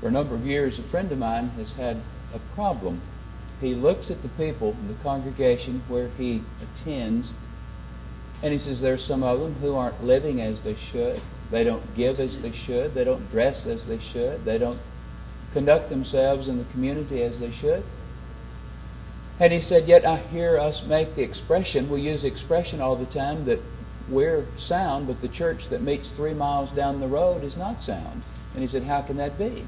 For a number of years, a friend of mine has had a problem. He looks at the people in the congregation where he attends, and he says there's some of them who aren't living as they should. They don't give as they should. They don't dress as they should. They don't conduct themselves in the community as they should. And he said, yet I hear us make the expression, we use the expression all the time, that we're sound, but the church that meets 3 miles down the road is not sound. And he said, how can that be?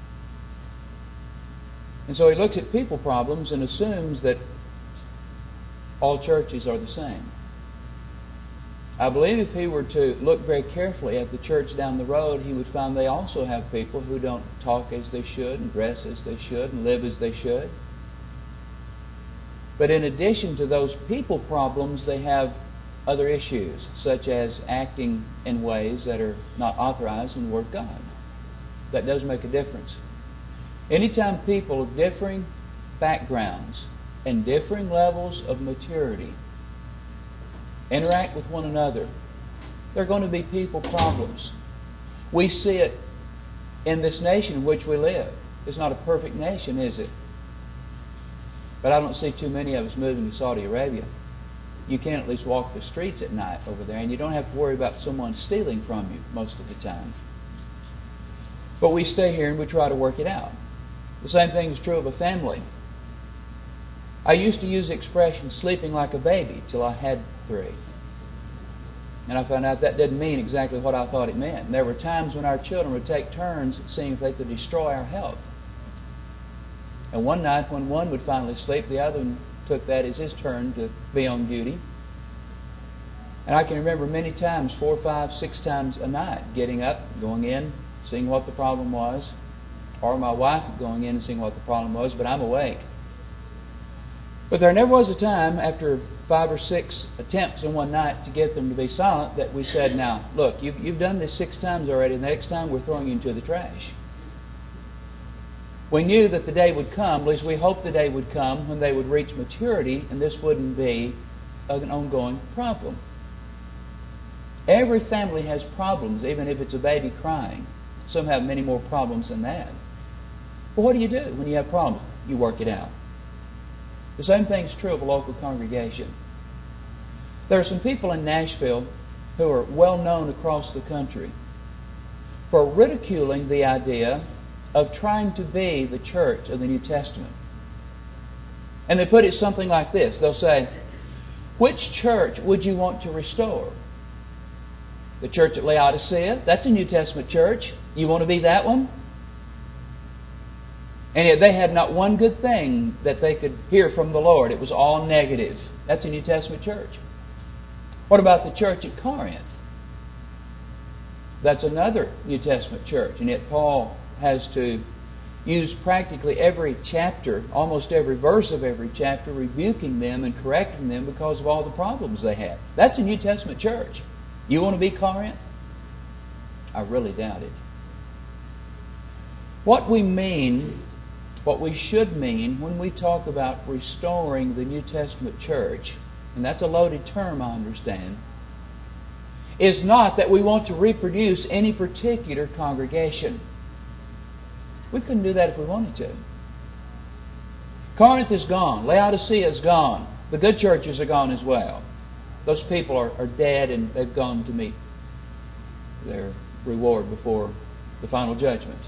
And so he looks at people problems and assumes that all churches are the same. I believe if he were to look very carefully at the church down the road, he would find they also have people who don't talk as they should and dress as they should and live as they should. But in addition to those people problems, they have other issues, such as acting in ways that are not authorized in the Word of God. That does make a difference. Anytime people of differing backgrounds and differing levels of maturity interact with one another, there are going to be people problems. We see it in this nation in which we live. It's not a perfect nation, is it? But I don't see too many of us moving to Saudi Arabia. You can at least walk the streets at night over there, and you don't have to worry about someone stealing from you most of the time. But we stay here and we try to work it out. The same thing is true of a family. I used to use the expression sleeping like a baby till I had 3. And I found out that didn't mean exactly what I thought it meant. And there were times when our children would take turns seeing if they could destroy our health. And one night when one would finally sleep, the other one took that as his turn to be on duty. And I can remember many times, 4, 5, 6 times a night, getting up, going in, seeing what the problem was, or my wife going in and seeing what the problem was, but I'm awake. But there never was a time after 5 or 6 attempts in one night to get them to be silent that we said, now, look, you've done this 6 times already, and the next time we're throwing you into the trash. We knew that the day would come, at least we hoped the day would come, when they would reach maturity, and this wouldn't be an ongoing problem. Every family has problems, even if it's a baby crying. Some have many more problems than that. But what do you do when you have problems? You work it out. The same thing is true of a local congregation. There are some people in Nashville who are well known across the country for ridiculing the idea of trying to be the church of the New Testament. And they put it something like this. They'll say, which church would you want to restore? The church at Laodicea? That's a New Testament church. You want to be that one? And yet they had not one good thing that they could hear from the Lord. It was all negative. That's a New Testament church. What about the church at Corinth? That's another New Testament church. And yet Paul has to use practically every chapter, almost every verse of every chapter, rebuking them and correcting them because of all the problems they had. That's a New Testament church. You want to be Corinth? I really doubt it. What we mean, what we should mean when we talk about restoring the New Testament church, and that's a loaded term, I understand, is not that we want to reproduce any particular congregation. We couldn't do that if we wanted to. Corinth is gone. Laodicea is gone. The good churches are gone as well. Those people are dead and they've gone to meet their reward before the final judgment.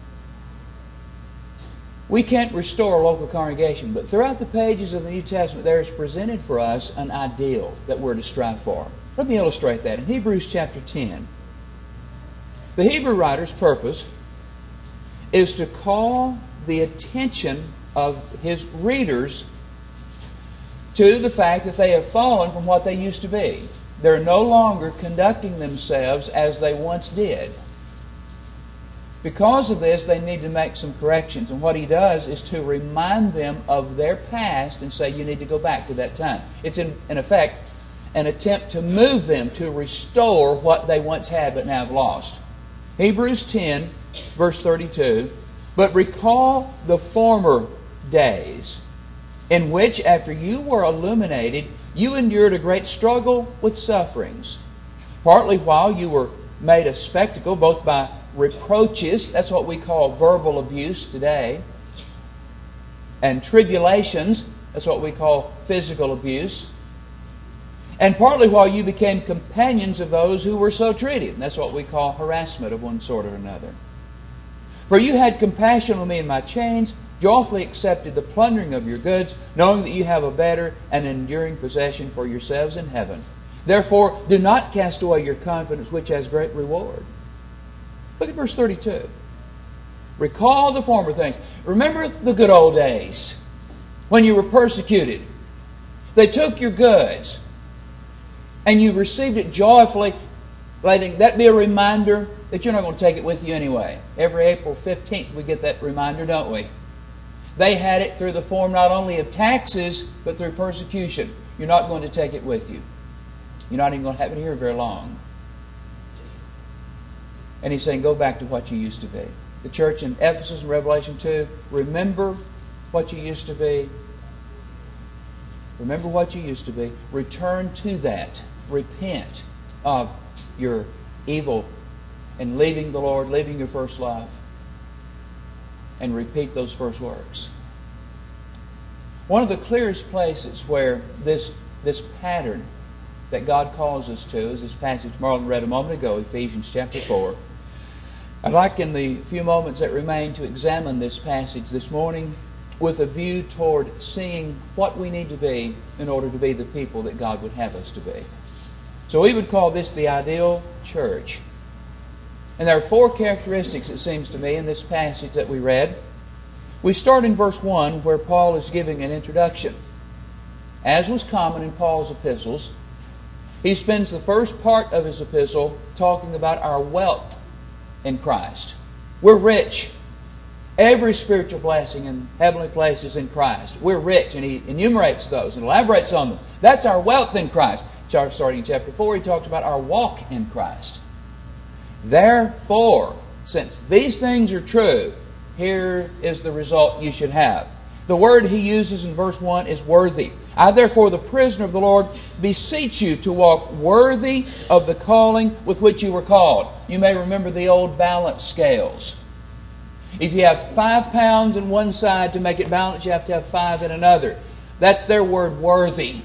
We can't restore a local congregation, but throughout the pages of the New Testament there is presented for us an ideal that we're to strive for. Let me illustrate that in Hebrews chapter 10. The Hebrew writer's purpose is to call the attention of his readers to the fact that they have fallen from what they used to be. They're no longer conducting themselves as they once did. Because of this, they need to make some corrections. And what he does is to remind them of their past and say, you need to go back to that time. It's in effect an attempt to move them to restore what they once had but now have lost. Hebrews 10, verse 32, but recall the former days in which, after you were illuminated, you endured a great struggle with sufferings, partly while you were made a spectacle both by reproaches. That's what we call verbal abuse today. And tribulations. That's what we call physical abuse. And partly while you became companions of those who were so treated. And that's what we call harassment of one sort or another. For you had compassion on me in my chains, joyfully accepted the plundering of your goods, knowing that you have a better and enduring possession for yourselves in heaven. Therefore, do not cast away your confidence, which has great reward. Look at verse 32. Recall the former things. Remember the good old days when you were persecuted. They took your goods and you received it joyfully, letting that be a reminder that you're not going to take it with you anyway. Every April 15th we get that reminder, don't we? They had it through the form not only of taxes, but through persecution. You're not going to take it with you. You're not even going to have it here very long. And he's saying, go back to what you used to be. The church in Ephesus in Revelation 2, remember what you used to be. Remember what you used to be. Return to that. Repent of your evil and leaving the Lord, leaving your first love. And repeat those first works. One of the clearest places where this pattern that God calls us to is this passage Marlon read a moment ago, Ephesians chapter 4. I'd like in the few moments that remain to examine this passage this morning with a view toward seeing what we need to be in order to be the people that God would have us to be. So we would call this the ideal church. And there are four characteristics, it seems to me, in this passage that we read. We start in verse 1 where Paul is giving an introduction. As was common in Paul's epistles, he spends the first part of his epistle talking about our wealth in Christ. We're rich. Every spiritual blessing in heavenly places in Christ. We're rich, and he enumerates those and elaborates on them. That's our wealth in Christ. Starting in chapter 4, he talks about our walk in Christ. Therefore, since these things are true, here is the result you should have. The word he uses in verse 1 is worthy. I therefore, the prisoner of the Lord, beseech you to walk worthy of the calling with which you were called. You may remember the old balance scales. If you have 5 pounds in one side to make it balance, you have to have 5 in another. That's their word, worthy.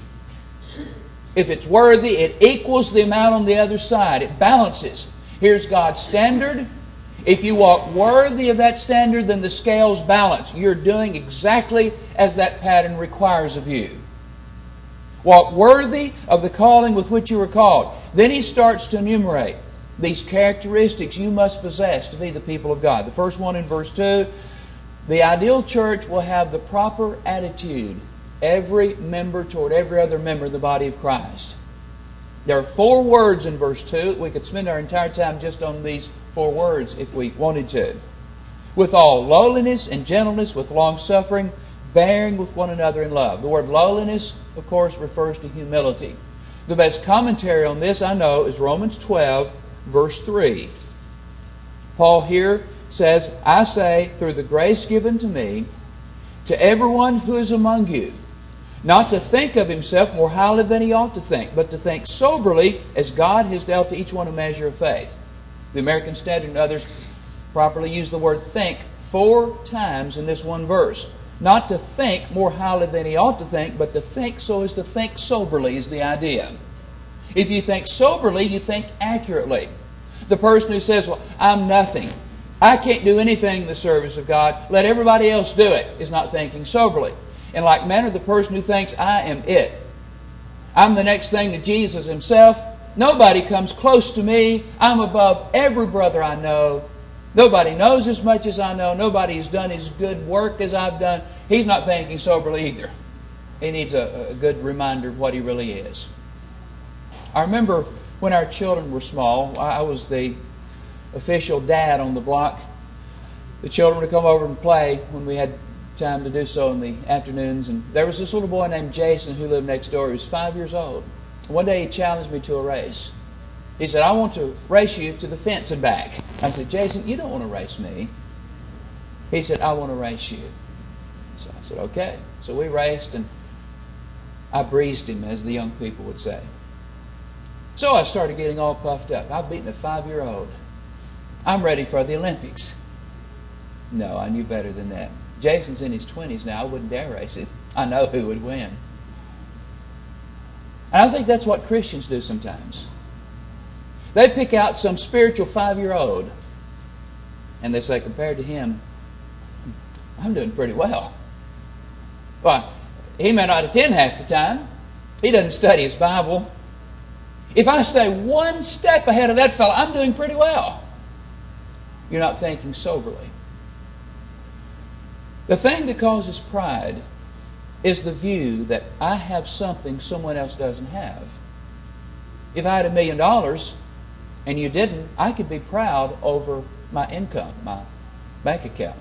If it's worthy, it equals the amount on the other side. It balances. Here's God's standard. If you walk worthy of that standard, then the scales balance. You're doing exactly as that pattern requires of you. Walk worthy of the calling with which you were called. Then he starts to enumerate these characteristics you must possess to be the people of God. The first one in verse 2, the ideal church will have the proper attitude, every member toward every other member of the body of Christ. There are 4 words in verse 2. We could spend our entire time just on these 4 words if we wanted to. With all lowliness and gentleness, with long suffering, bearing with one another in love. The word lowliness, of course, refers to humility. The best commentary on this, I know, is Romans 12, verse 3. Paul here says, I say, through the grace given to me, to everyone who is among you, not to think of himself more highly than he ought to think, but to think soberly as God has dealt to each one a measure of faith. The American Standard and others properly use the word think 4 times in this one verse. Not to think more highly than he ought to think, but to think so as to think soberly is the idea. If you think soberly, you think accurately. The person who says, well, I'm nothing. I can't do anything in the service of God. Let everybody else do it, is not thinking soberly. In like manner, the person who thinks, I am it. I'm the next thing to Jesus himself. Nobody comes close to me. I'm above every brother I know. Nobody knows as much as I know. Nobody has done as good work as I've done. He's not thinking soberly either. He needs a good reminder of what he really is. I remember when our children were small, I was the official dad on the block. The children would come over and play when we had time to do so in the afternoons. And there was this little boy named Jason who lived next door. He was 5 years old. One day he challenged me to a race. He said, I want to race you to the fence and back. I said, Jason, you don't want to race me. He said, I want to race you. So I said, okay. So we raced and I breezed him, as the young people would say. So I started getting all puffed up. I've beaten a 5-year-old. I'm ready for the Olympics. No, I knew better than that. Jason's in his 20s now. I wouldn't dare race it. I know who would win. And I think that's what Christians do sometimes. They pick out some spiritual 5-year-old and they say, compared to him, I'm doing pretty well. Well, he may not attend half the time. He doesn't study his Bible. If I stay one step ahead of that fellow, I'm doing pretty well. You're not thinking soberly. The thing that causes pride is the view that I have something someone else doesn't have. If I had $1 million and you didn't, I could be proud over my income, my bank account.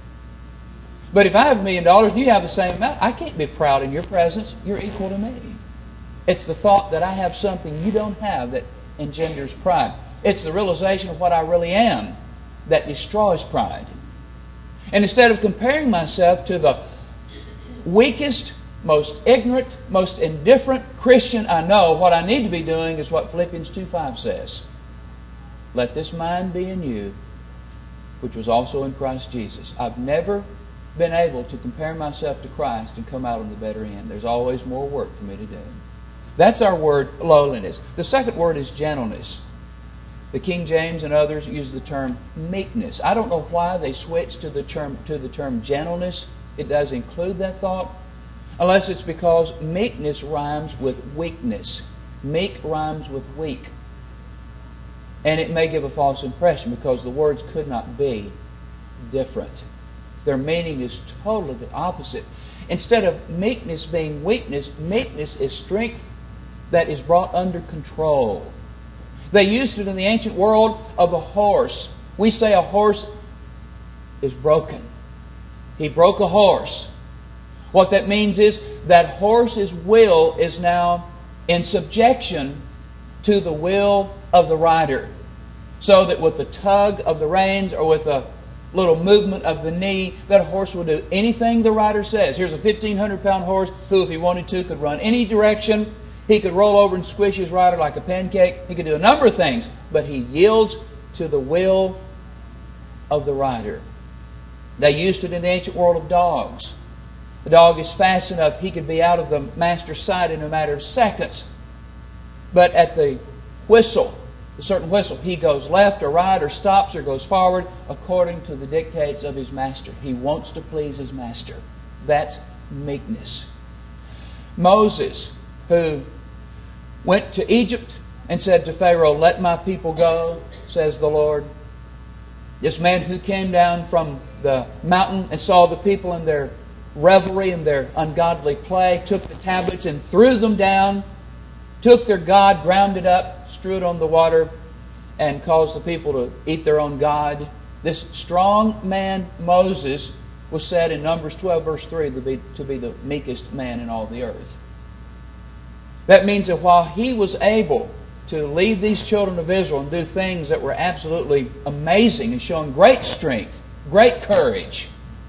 But if I have $1 million and you have the same amount, I can't be proud in your presence. You're equal to me. It's the thought that I have something you don't have that engenders pride. It's the realization of what I really am that destroys pride. And instead of comparing myself to the weakest, most ignorant, most indifferent Christian I know, what I need to be doing is what Philippians 2:5 says. Let this mind be in you, which was also in Christ Jesus. I've never been able to compare myself to Christ and come out on the better end. There's always more work for me to do. That's our word, lowliness. The second word is gentleness. The King James and others use the term meekness. I don't know why they switched to the term gentleness. It does include that thought, unless it's because meekness rhymes with weakness. Meek rhymes with weak. And it may give a false impression because the words could not be different. Their meaning is totally the opposite. Instead of meekness being weakness, meekness is strength that is brought under control. They used it in the ancient world of a horse. We say a horse is broken. He broke a horse. What that means is that horse's will is now in subjection to the will of the rider. So that with the tug of the reins or with a little movement of the knee, that horse will do anything the rider says. Here's a 1,500-pound horse who, if he wanted to, could run any direction. He could roll over and squish his rider like a pancake. He could do a number of things, but he yields to the will of the rider. They used it in the ancient world of dogs. The dog is fast enough, he could be out of the master's sight in a matter of seconds. But at the whistle, a certain whistle, he goes left or right or stops or goes forward according to the dictates of his master. He wants to please his master. That's meekness. Moses, who went to Egypt and said to Pharaoh, "Let my people go," says the Lord. This man who came down from the mountain and saw the people in their revelry and their ungodly play, took the tablets and threw them down, took their God, ground it up, strew it on the water, and caused the people to eat their own God. This strong man, Moses, was said in Numbers 12, verse 3, to be the meekest man in all the earth. That means that while he was able to lead these children of Israel and do things that were absolutely amazing and showing great strength, great courage,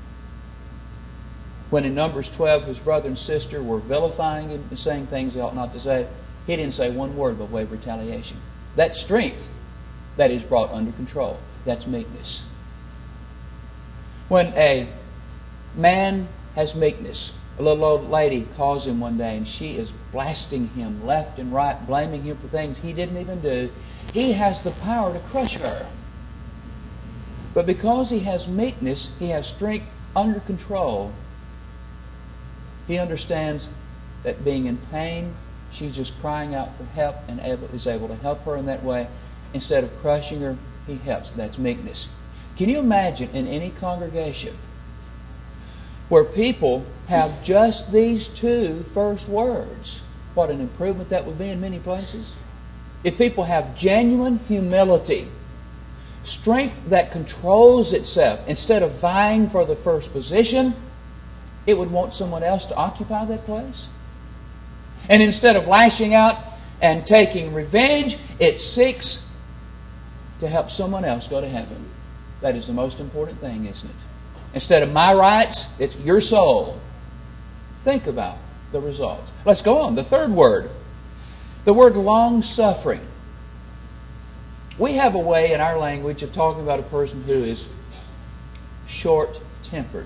when in Numbers 12 his brother and sister were vilifying him and saying things they ought not to say, he didn't say one word by way of retaliation. That strength that is brought under control, that's meekness. When a man has meekness, a little old lady calls him one day and she is blasting him left and right, blaming him for things he didn't even do. He has the power to crush her. But because he has meekness, he has strength under control. He understands that being in pain, she's just crying out for help and is able to help her in that way. Instead of crushing her, he helps. That's meekness. Can you imagine in any congregation where people have just these two first words, what an improvement that would be in many places? If people have genuine humility, strength that controls itself, instead of vying for the first position, it would want someone else to occupy that place. And instead of lashing out and taking revenge, it seeks to help someone else go to heaven. That is the most important thing, isn't it? Instead of my rights, it's your soul. Think about the results. Let's go on. The third word. The word long-suffering. We have a way in our language of talking about a person who is short-tempered.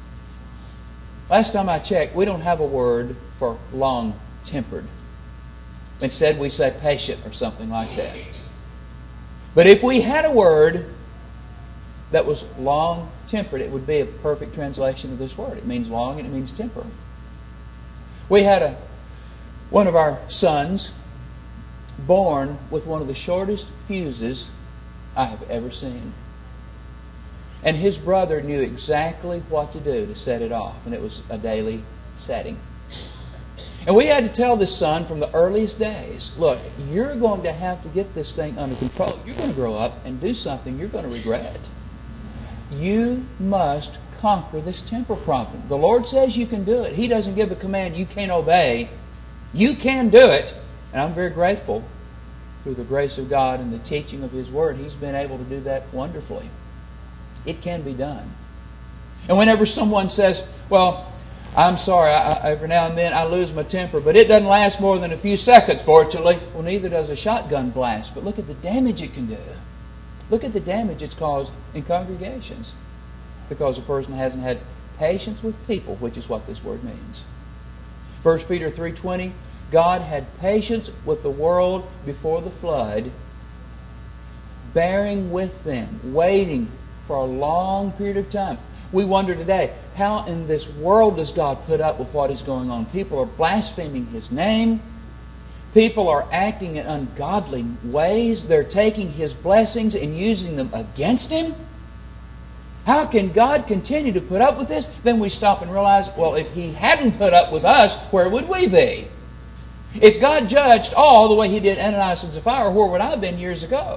Last time I checked, we don't have a word for long-tempered. Instead, we say patient or something like that. But if we had a word that was long-tempered, it would be a perfect translation of this word. It means long and it means temper. We had one of our sons born with one of the shortest fuses I have ever seen. And his brother knew exactly what to do to set it off, and it was a daily setting. And we had to tell this son from the earliest days, look, you're going to have to get this thing under control. You're going to grow up and do something you're going to regret. You must conquer this temper problem. The Lord says you can do it. He doesn't give a command you can't obey. You can do it. And I'm very grateful through the grace of God and the teaching of His Word. He's been able to do that wonderfully. It can be done. And whenever someone says, well, I'm sorry, every now and then I lose my temper, but it doesn't last more than a few seconds, fortunately. Well, neither does a shotgun blast. But look at the damage it can do. Look at the damage it's caused in congregations because a person hasn't had patience with people, which is what this word means. 1 Peter 3:20, God had patience with the world before the flood, bearing with them, waiting for a long period of time. We wonder today, how in this world does God put up with what is going on? People are blaspheming His name. People are acting in ungodly ways. They're taking His blessings and using them against Him. How can God continue to put up with this? Then we stop and realize, well, if He hadn't put up with us, where would we be? If God judged all the way He did Ananias and Sapphira, where would I have been years ago?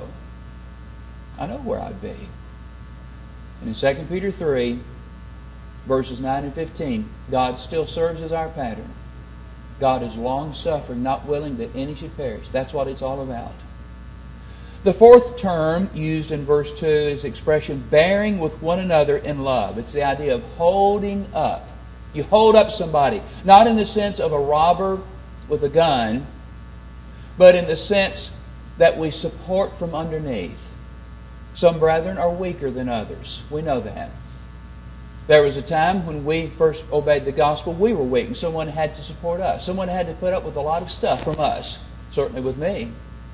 I know where I'd be. And in 2 Peter 3, verses 9 and 15, God still serves as our pattern. God is long-suffering, not willing that any should perish. That's what it's all about. The fourth term used in verse 2 is the expression bearing with one another in love. It's the idea of holding up. You hold up somebody, not in the sense of a robber with a gun, but in the sense that we support from underneath. Some brethren are weaker than others. We know that. There was a time when we first obeyed the gospel, we were weak, and someone had to support us. Someone had to put up with a lot of stuff from us, certainly with me.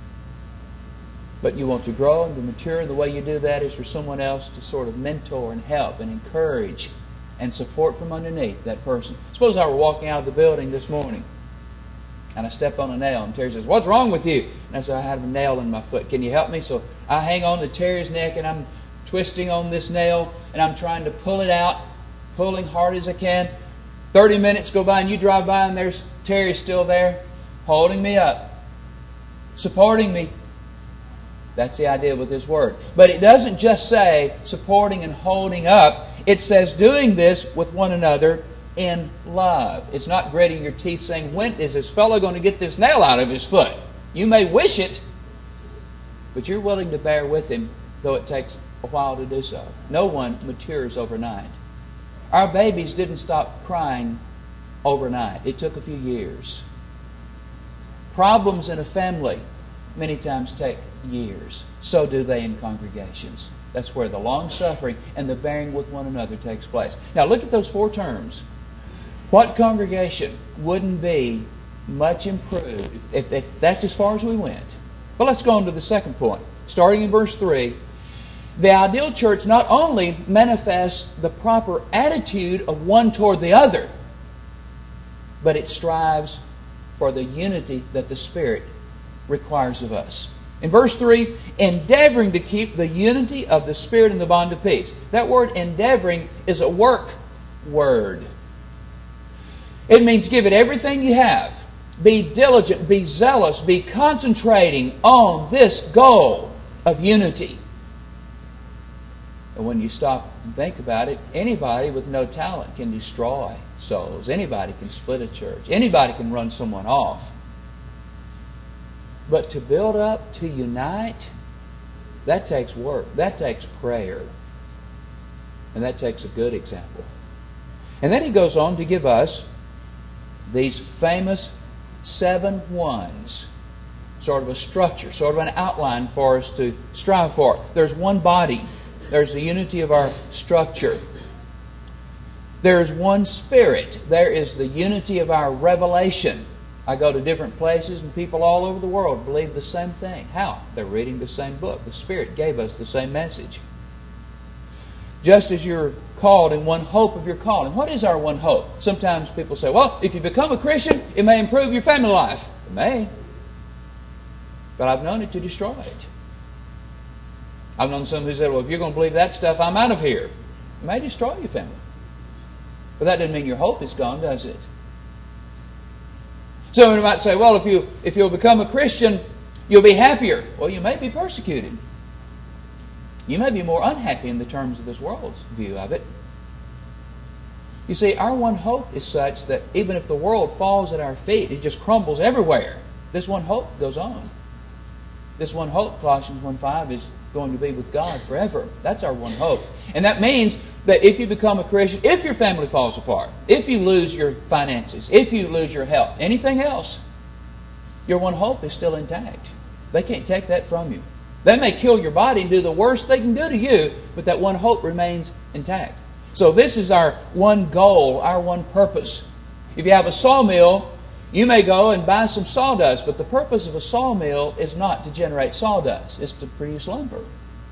But you want to grow and to mature, and the way you do that is for someone else to sort of mentor and help and encourage and support from underneath that person. Suppose I were walking out of the building this morning, and I stepped on a nail, and Terry says, "What's wrong with you?" And I said, "I have a nail in my foot. Can you help me?" So I hang on to Terry's neck, and I'm twisting on this nail, and I'm trying to pull it out, pulling hard as I can. 30 minutes go by, and you drive by, and there's Terry still there, holding me up, supporting me. That's the idea with this word. But it doesn't just say supporting and holding up. It says doing this with one another in love. It's not gritting your teeth saying, when is this fellow going to get this nail out of his foot? You may wish it, but you're willing to bear with him, though it takes a while to do so. No one matures overnight. Our babies didn't stop crying overnight. It took a few years. Problems in a family many times take years. So do they in congregations. That's where the long-suffering and the bearing with one another takes place. Now look at those four terms. What congregation wouldn't be much improved if that's as far as we went? Well, let's go on to the second point. Starting in verse 3, the ideal church not only manifests the proper attitude of one toward the other, but it strives for the unity that the Spirit requires of us. In verse 3, endeavoring to keep the unity of the Spirit in the bond of peace. That word endeavoring is a work word. It means give it everything you have. Be diligent, be zealous, be concentrating on this goal of unity. And when you stop and think about it, anybody with no talent can destroy souls. Anybody can split a church. Anybody can run someone off. But to build up, to unite, that takes work. That takes prayer. And that takes a good example. And then he goes on to give us these famous 7 1s. sort of a structure, sort of an outline for us to strive for. There's one body. There's the unity of our structure. There is one Spirit. There is the unity of our revelation. I go to different places and people all over the world believe the same thing. How? They're reading the same book. The Spirit gave us the same message. Just as you're called in one hope of your calling. What is our one hope? Sometimes people say, well, if you become a Christian, it may improve your family life. It may. But I've known it to destroy it. I've known some who said, well, if you're going to believe that stuff, I'm out of here. It may destroy your family. But that doesn't mean your hope is gone, does it? Someone might say, well, if you'll become a Christian, you'll be happier. Well, you may be persecuted. You may be more unhappy in the terms of this world's view of it. You see, our one hope is such that even if the world falls at our feet, it just crumbles everywhere. This one hope goes on. This one hope, Colossians 1:5, is going to be with God forever. That's our one hope. And that means that if you become a Christian, if your family falls apart, if you lose your finances, if you lose your health, anything else, your one hope is still intact. They can't take that from you. They may kill your body and do the worst they can do to you, but that one hope remains intact. So this is our one goal, our one purpose. If you have a sawmill, you may go and buy some sawdust, but the purpose of a sawmill is not to generate sawdust. It's to produce lumber.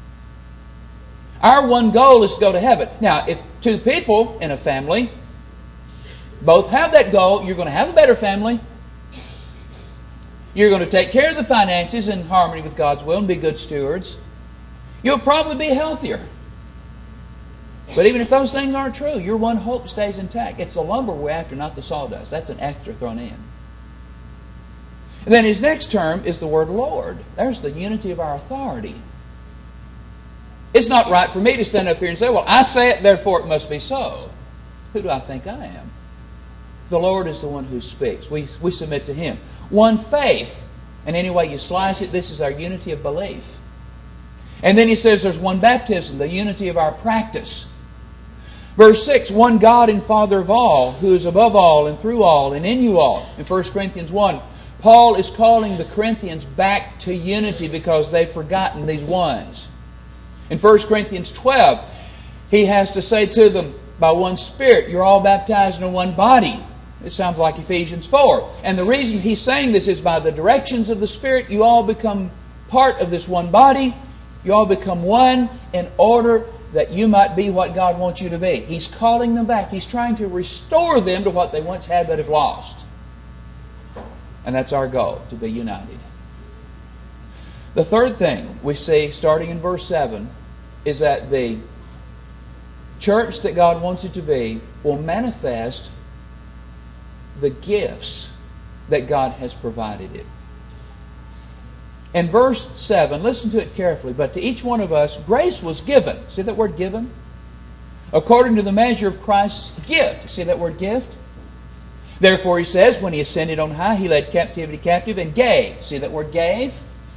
Our one goal is to go to heaven. Now, if two people in a family both have that goal, you're going to have a better family. You're going to take care of the finances in harmony with God's will and be good stewards. You'll probably be healthier. But even if those things aren't true, your one hope stays intact. It's the lumber we're after, not the sawdust. That's an extra thrown in. And then his next term is the word Lord. There's the unity of our authority. It's not right for me to stand up here and say, well, I say it, therefore it must be so. Who do I think I am? The Lord is the one who speaks. We submit to Him. One faith. And any way you slice it, this is our unity of belief. And then he says there's one baptism, the unity of our practice. Verse 6, one God and Father of all, who is above all and through all and in you all. In 1 Corinthians 1, Paul is calling the Corinthians back to unity because they've forgotten these ones. In 1 Corinthians 12, he has to say to them, by one Spirit, you're all baptized in one body. It sounds like Ephesians 4. And the reason he's saying this is by the directions of the Spirit, you all become part of this one body. You all become one in order that you might be what God wants you to be. He's calling them back. He's trying to restore them to what they once had but have lost. And that's our goal, to be united. The third thing we see, starting in verse 7, is that the church that God wants it to be will manifest the gifts that God has provided it. In verse 7, listen to it carefully. But to each one of us, grace was given. See that word given? According to the measure of Christ's gift. See that word gift? Therefore, he says, when He ascended on high, He led captivity captive and gave. See that word gave?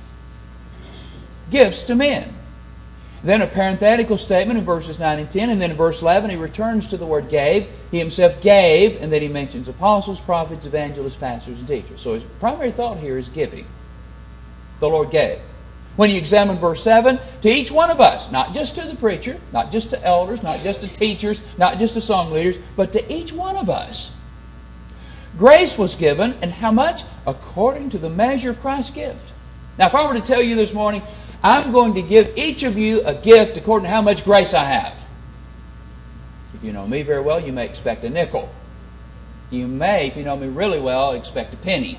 Gifts to men. Then a parenthetical statement in verses 9 and 10. And then in verse 11, he returns to the word gave. He himself gave. And then he mentions apostles, prophets, evangelists, pastors, and teachers. So his primary thought here is giving. The Lord gave. When you examine verse 7, to each one of us, not just to the preacher, not just to elders, not just to teachers, not just to song leaders, but to each one of us, grace was given, and how much? According to the measure of Christ's gift. Now, if I were to tell you this morning, I'm going to give each of you a gift according to how much grace I have. If you know me very well, you may expect a nickel. You may, if you know me really well, expect a penny.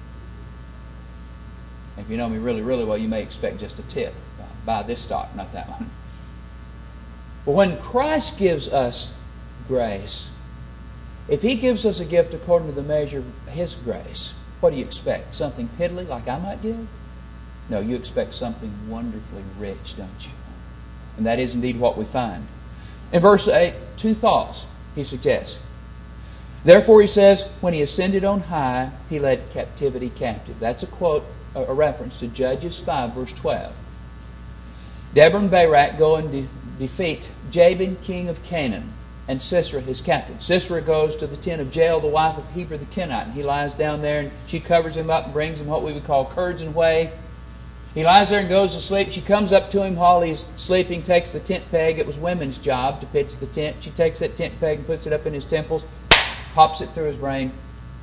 If you know me really, really well, you may expect just a tip. Buy this stock, not that one. But when Christ gives us grace, if He gives us a gift according to the measure of His grace, what do you expect? Something piddly like I might give? No, you expect something wonderfully rich, don't you? And that is indeed what we find. In verse 8, two thoughts he suggests. Therefore, he says, when He ascended on high, He led captivity captive. That's a quote, a reference to Judges 5, verse 12. Deborah and Barak go and defeat Jabin, king of Canaan. and Sisera his captain. Sisera goes to the tent of Jael, the wife of Heber the Kenite, and he lies down there, and she covers him up and brings him what we would call curds and whey. He lies there and goes to sleep. She comes up to him while he's sleeping, takes the tent peg. It was women's job to pitch the tent. She takes that tent peg and puts it up in his temples, pops it through his brain,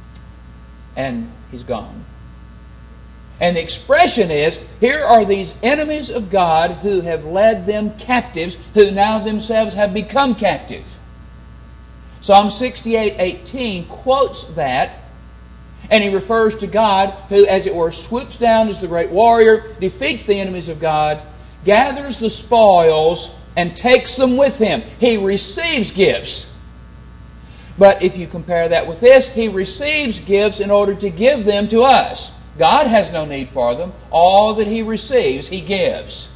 and he's gone. And the expression is, here are these enemies of God who have led them captives, who now themselves have become captive. Psalm 68:18 quotes that, and he refers to God who, as it were, swoops down as the great warrior, defeats the enemies of God, gathers the spoils, and takes them with him. He receives gifts. But if you compare that with this, he receives gifts in order to give them to us. God has no need for them. All that he receives, he gives.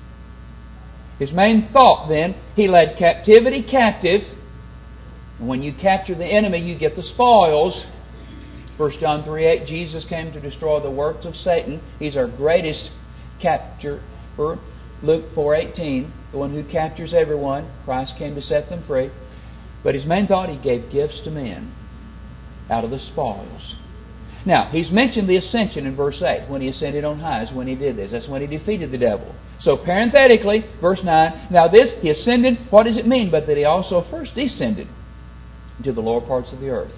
His main thought then, he led captivity captive. And when you capture the enemy, you get the spoils. 1 John 3:8, Jesus came to destroy the works of Satan. He's our greatest capturer. Luke 4:18, the one who captures everyone. Christ came to set them free. But his main thought, he gave gifts to men out of the spoils. Now, he's mentioned the ascension in verse 8. When he ascended on high is when he did this. That's when he defeated the devil. So parenthetically, verse 9, now this, he ascended, what does it mean? But that he also first descended into the lower parts of the earth.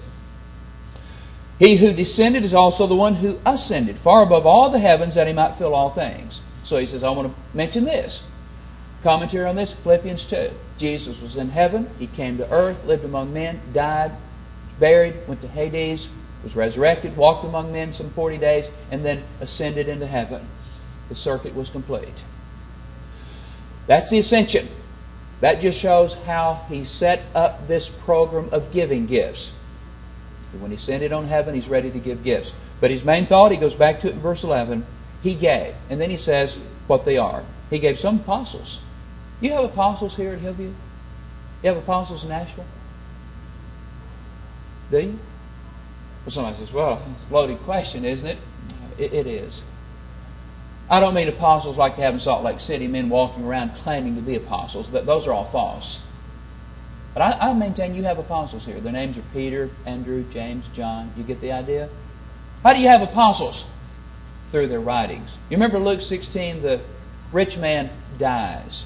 He who descended is also the one who ascended far above all the heavens that he might fill all things. So he says, I want to mention this. Commentary on this, Philippians 2. Jesus was in heaven. He came to earth, lived among men, died, buried, went to Hades, was resurrected, walked among men some 40 days, and then ascended into heaven. The circuit was complete. That's the ascension. That just shows how he set up this program of giving gifts. When he ascended on heaven, he's ready to give gifts. But his main thought, he goes back to it in verse 11, he gave. And then he says what they are. He gave some apostles. You have apostles here at Hillview? You have apostles in Nashville? Do you? Well, somebody says, well, it's a loaded question, isn't it? It is. I don't mean apostles like they have in Salt Lake City, men walking around claiming to be apostles. Those are all false. But I maintain you have apostles here. Their names are Peter, Andrew, James, John. You get the idea? How do you have apostles? Through their writings. You remember Luke 16, the rich man dies,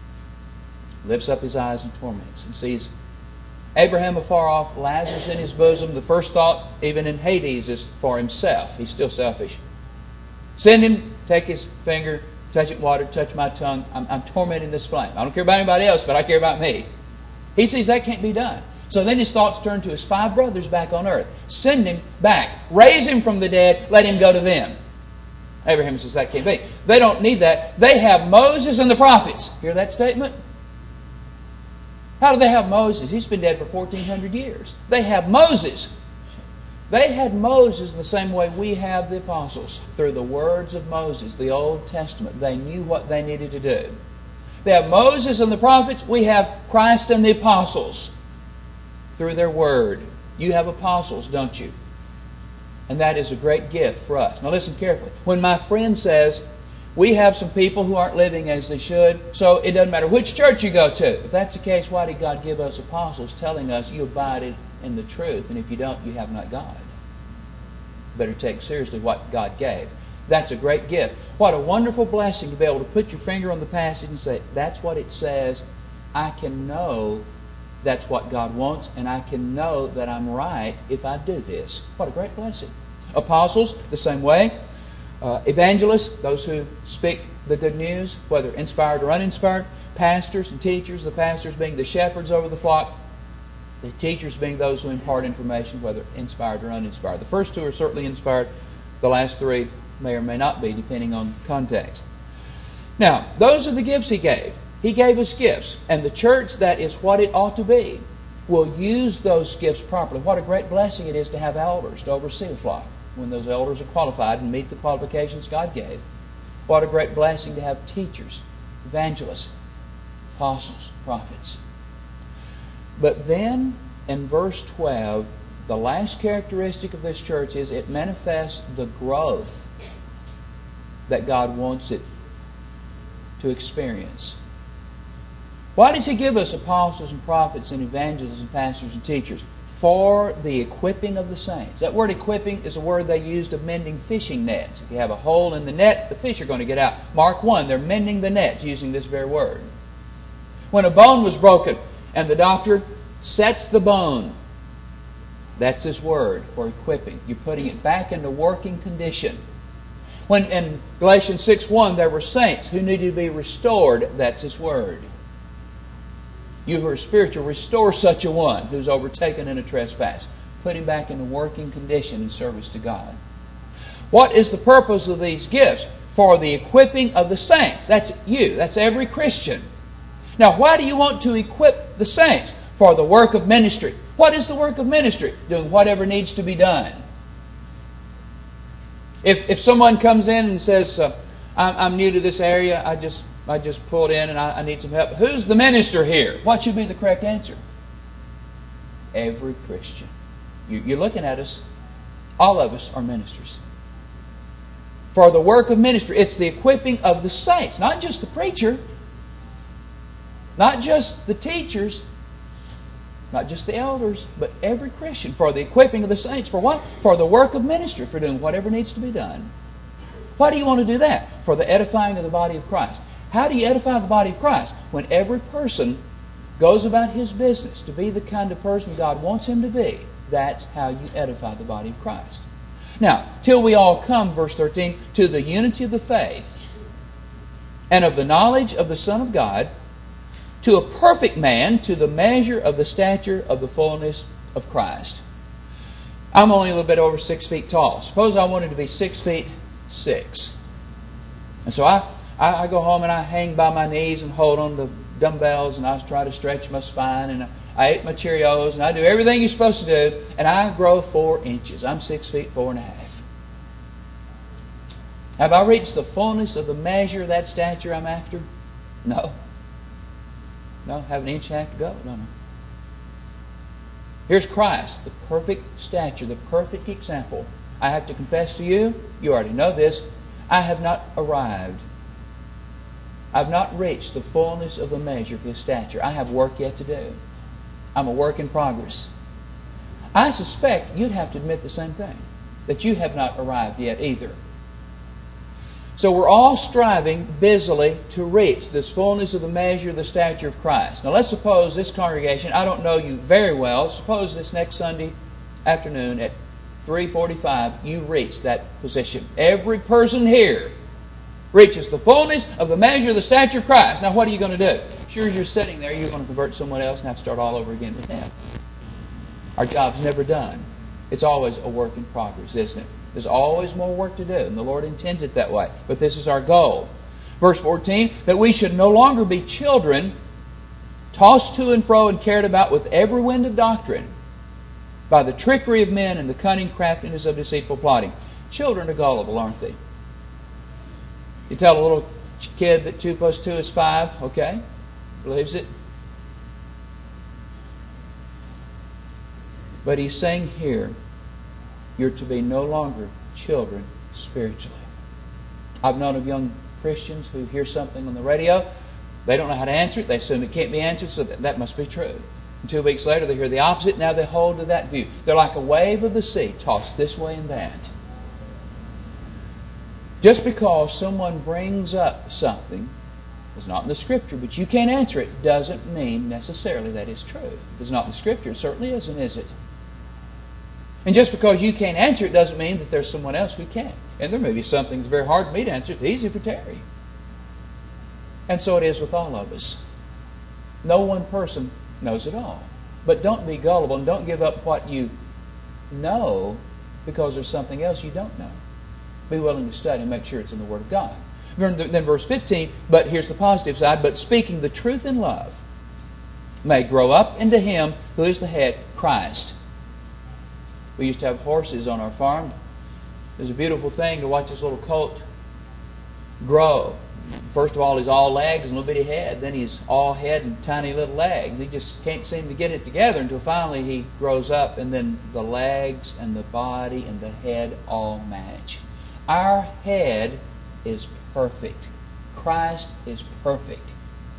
lifts up his eyes and torments, and sees Abraham afar off, Lazarus in his bosom. The first thought, even in Hades, is for himself. He's still selfish. Send him, take his finger, touch it water, touch my tongue. I'm tormenting this flame. I don't care about anybody else, but I care about me. He sees that can't be done. So then his thoughts turn to his 5 brothers back on earth. Send him back. Raise him from the dead. Let him go to them. Abraham says that can't be. They don't need that. They have Moses and the prophets. Hear that statement? How do they have Moses? He's been dead for 1,400 years. They have Moses. They had Moses in the same way we have the apostles. Through the words of Moses, the Old Testament. They knew what they needed to do. They have Moses and the prophets. We have Christ and the apostles. Through their word. You have apostles, don't you? And that is a great gift for us. Now listen carefully. When my friend says, we have some people who aren't living as they should, so it doesn't matter which church you go to. If that's the case, why did God give us apostles telling us you abide in the truth, and if you don't, you have not God? Better take seriously what God gave. That's a great gift. What a wonderful blessing to be able to put your finger on the passage and say, that's what it says. I can know that's what God wants, and I can know that I'm right if I do this. What a great blessing. Apostles, the same way. Evangelists, those who speak the good news, whether inspired or uninspired. Pastors and teachers, the pastors being the shepherds over the flock. The teachers being those who impart information, whether inspired or uninspired. The first 2 are certainly inspired. The last 3 may or may not be, depending on context. Now, those are the gifts He gave. He gave us gifts. And the church that is what it ought to be will use those gifts properly. What a great blessing it is to have elders to oversee a flock when those elders are qualified and meet the qualifications God gave. What a great blessing to have teachers, evangelists, apostles, prophets. But then, in verse 12, the last characteristic of this church is it manifests the growth that God wants it to experience. Why does He give us apostles and prophets and evangelists and pastors and teachers? For the equipping of the saints. That word equipping is a word they used of mending fishing nets. If you have a hole in the net, the fish are going to get out. Mark 1, they're mending the nets using this very word. When a bone was broken and the doctor sets the bone, that's this word for equipping. You're putting it back into working condition. When in Galatians 6:1 there were saints who needed to be restored, that's His word. You who are spiritual, restore such a one who's overtaken in a trespass. Put him back into working condition in service to God. What is the purpose of these gifts? For the equipping of the saints. That's you. That's every Christian. Now, why do you want to equip the saints? For the work of ministry. What is the work of ministry? Doing whatever needs to be done. If someone comes in and says, I'm new to this area, I just pulled in and I need some help. Who's the minister here? What should be the correct answer? Every Christian. You're looking at us. All of us are ministers. For the work of ministry, it's the equipping of the saints. Not just the preacher. Not just the teachers. Not just the elders, but every Christian. For the equipping of the saints. For what? For the work of ministry. For doing whatever needs to be done. Why do you want to do that? For the edifying of the body of Christ. How do you edify the body of Christ? When every person goes about his business to be the kind of person God wants him to be. That's how you edify the body of Christ. Now, till we all come, verse 13, to the unity of the faith and of the knowledge of the Son of God, to a perfect man, to the measure of the stature of the fullness of Christ. I'm only a little bit over 6 feet tall. Suppose I wanted to be 6 feet 6. And so I go home and I hang by my knees and hold on to dumbbells and I try to stretch my spine and I eat my Cheerios and I do everything you're supposed to do and I grow 4 inches. I'm 6 feet 4.5. Have I reached the fullness of the measure of that stature I'm after? No. No, have an inch and a half to go. No. Here's Christ, the perfect stature, the perfect example. I have to confess to you, you already know this, I have not arrived. I've not reached the fullness of the measure of His stature. I have work yet to do. I'm a work in progress. I suspect you'd have to admit the same thing, that you have not arrived yet either. So we're all striving busily to reach this fullness of the measure of the stature of Christ. Now let's suppose this congregation, I don't know you very well, suppose this next Sunday afternoon at 3:45 you reach that position. Every person here reaches the fullness of the measure of the stature of Christ. Now what are you going to do? Sure as you're sitting there, you're going to convert someone else and have to start all over again with them. Our job's never done. It's always a work in progress, isn't it? There's always more work to do, and the Lord intends it that way. But this is our goal. Verse 14, that we should no longer be children, tossed to and fro and carried about with every wind of doctrine, by the trickery of men and the cunning craftiness of deceitful plotting. Children are gullible, aren't they? You tell a little kid that 2 plus 2 is 5, okay? Believes it. But he's saying here, you're to be no longer children spiritually. I've known of young Christians who hear something on the radio. They don't know how to answer it. They assume it can't be answered, so that must be true. And 2 weeks later, they hear the opposite. Now they hold to that view. They're like a wave of the sea, tossed this way and that. Just because someone brings up something that's not in the Scripture, but you can't answer it, doesn't mean necessarily that it's true. If it's not in the Scripture, it certainly isn't, is it? And just because you can't answer it doesn't mean that there's someone else who can. And there may be something that's very hard for me to answer. It's easy for Terry. And so it is with all of us. No one person knows it all. But don't be gullible and don't give up what you know because there's something else you don't know. Be willing to study and make sure it's in the Word of God. Then verse 15, but here's the positive side, but speaking the truth in love may grow up into Him who is the head, Christ. We used to have horses on our farm. It was a beautiful thing to watch this little colt grow. First of all, he's all legs and a little bitty head. Then he's all head and tiny little legs. He just can't seem to get it together until finally he grows up and then the legs and the body and the head all match. Our head is perfect. Christ is perfect.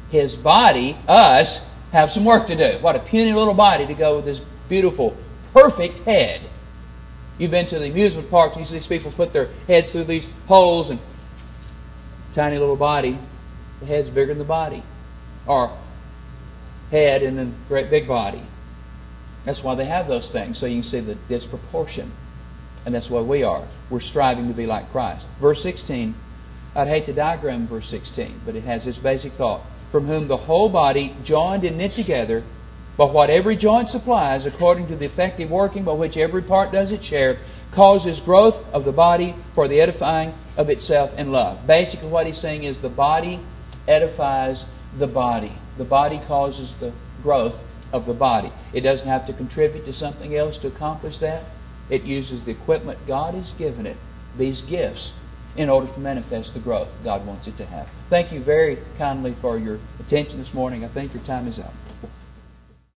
His body, us, have some work to do. What a puny little body to go with this beautiful, perfect head. You've been to the amusement park and you see these people put their heads through these holes and tiny little body. The head's bigger than the body. Or head and then great big body. That's why they have those things, so you can see the disproportion. And that's what we are. We're striving to be like Christ. Verse 16, I'd hate to diagram verse 16, but it has this basic thought. From whom the whole body, joined and knit together, by what every joint supplies, according to the effective working by which every part does its share, causes growth of the body for the edifying of itself in love. Basically what he's saying is the body edifies the body. The body causes the growth of the body. It doesn't have to contribute to something else to accomplish that. It uses the equipment God has given it, these gifts, in order to manifest the growth God wants it to have. Thank you very kindly for your attention this morning. I think your time is up.